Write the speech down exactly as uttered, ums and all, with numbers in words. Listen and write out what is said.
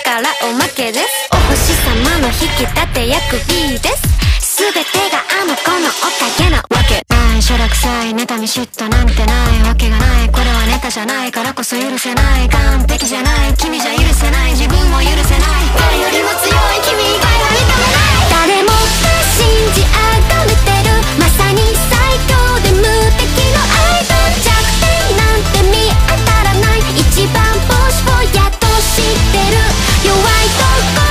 からおまけです。お星様の引き立て役 B です。全てがあの子のおかげなわけない。しょらくさい妬み嫉妬なんてないわけがない。これはネタじゃないからこそ許せない。完璧じゃない君じゃ許せない自分も許せない。